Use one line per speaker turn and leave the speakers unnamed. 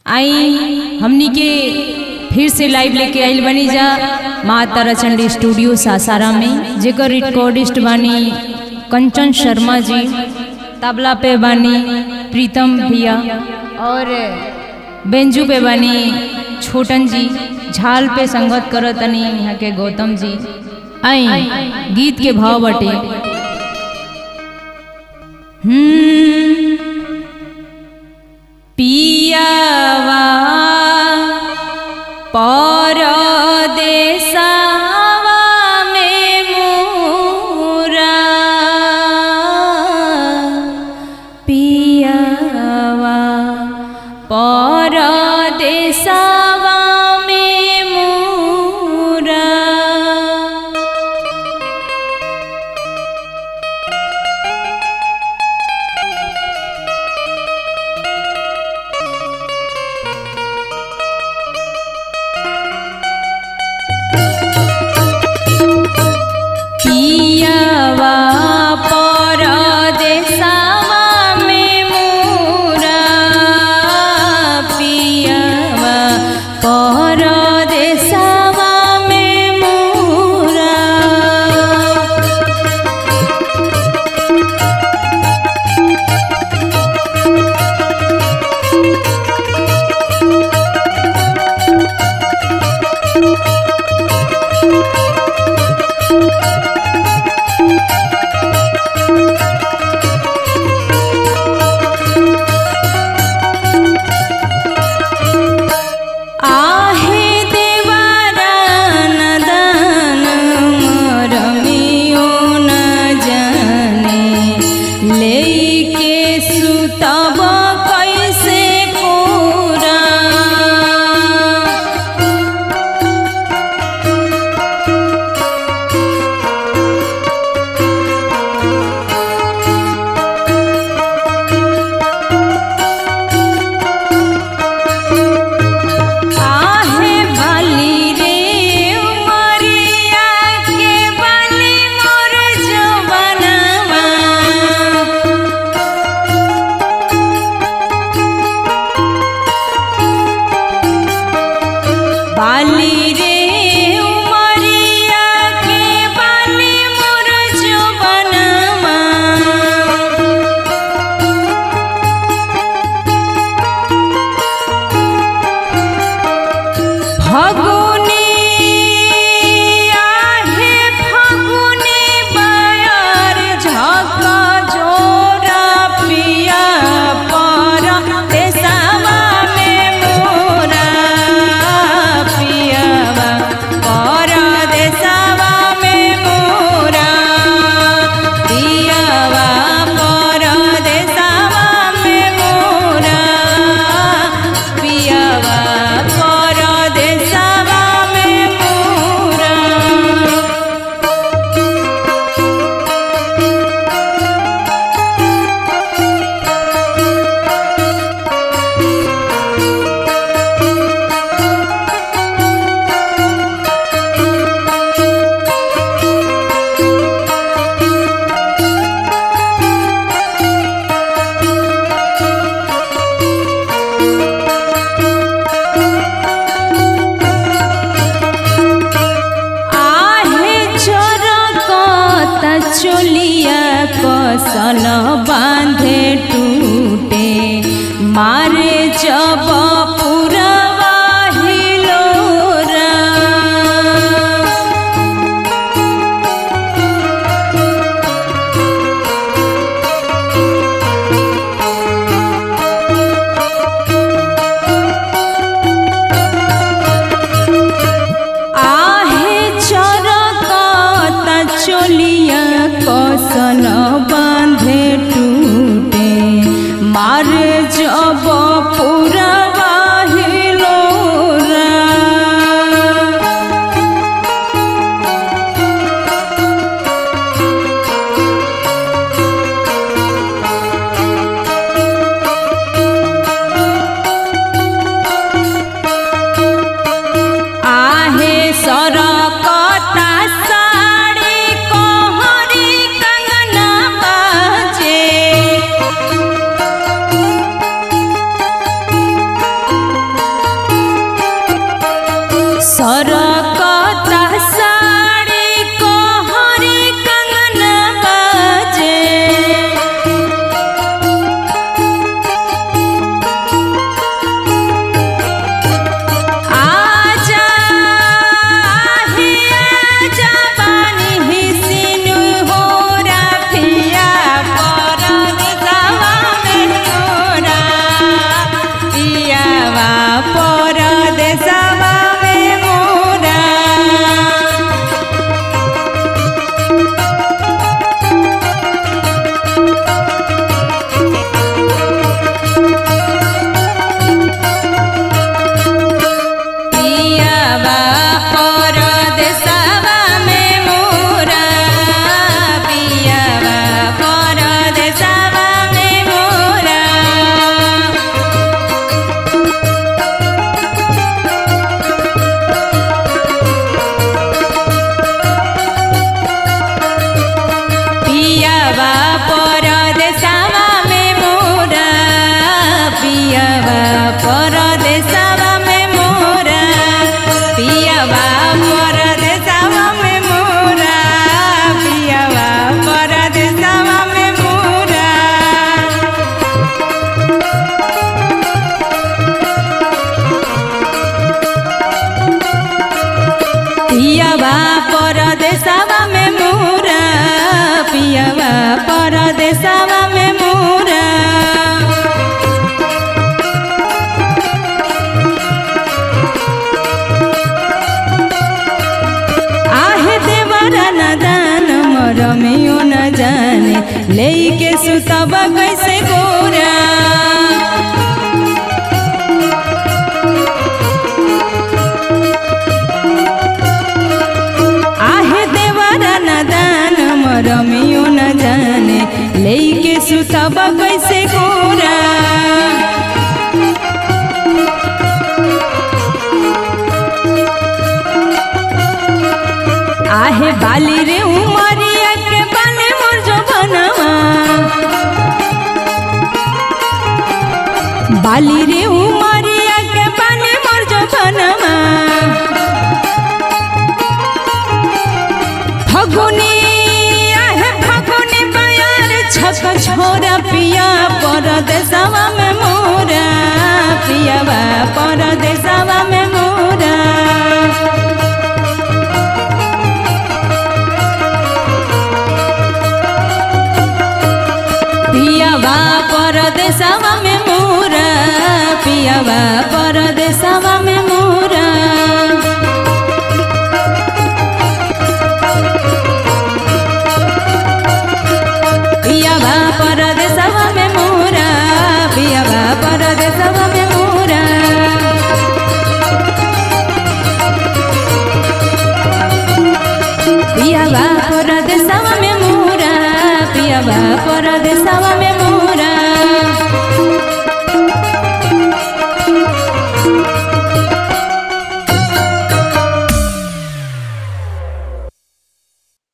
आई हमनी के फिर से लाइव लेके आइल बनी जा माँ ताराचंडी स्टूडियो सासाराम में, जेकर रिकॉर्डिस्ट बानी कंचन शर्मा जी, तबला पे बानी प्रीतम भैया और बेंजू पे बानी छोटन जी, झाल पे संगत करतनी यहाँ के गौतम जी। आई गीत के भाव बटे पियावा परदेसवा में मोरा, पियावा परदेसवा में मोरा। पियावा परदेसवा में मोरा, पियावा परदेसवा में मोरा। बाली रे उमरिया के बाली मोर जवनमा, फगुनी आहे फगुनी बयार झका जोरा, पिया परदेसवा में मोरा, परदेसवा में मोरा, पियावा परदेसवा में मोरा, पियावा परदेसवा में मोरा। चोलिया कसन बांधे टूटे, मारे जब पुरवा हिलोरा। आहे चरकता चोलिया कसन बांधे टूटे, मारे जब लेके सुतब कैसे गोरा। आहे देवरा न दान मरमियो न जाने लेके सुतब कैसे गोरा। आहे बाली रे उमरिया के बाले मोर जो बनवा। बाली रे उमरिया के बाले मोर जो बनवा। फगुनी आहे फगुनी बयार छक छोरा पिया परदेसवा में मोरा। पियावा परदेसवा में मोरा। पियावा परदेसवा में मोरा। पियावा परदेसवा में मोरा। पियावा परदेसवा में मोरा। पियावा परदेसवा में मोरा। पियावा परदेसवा में मोरा। पियावा परदेसवा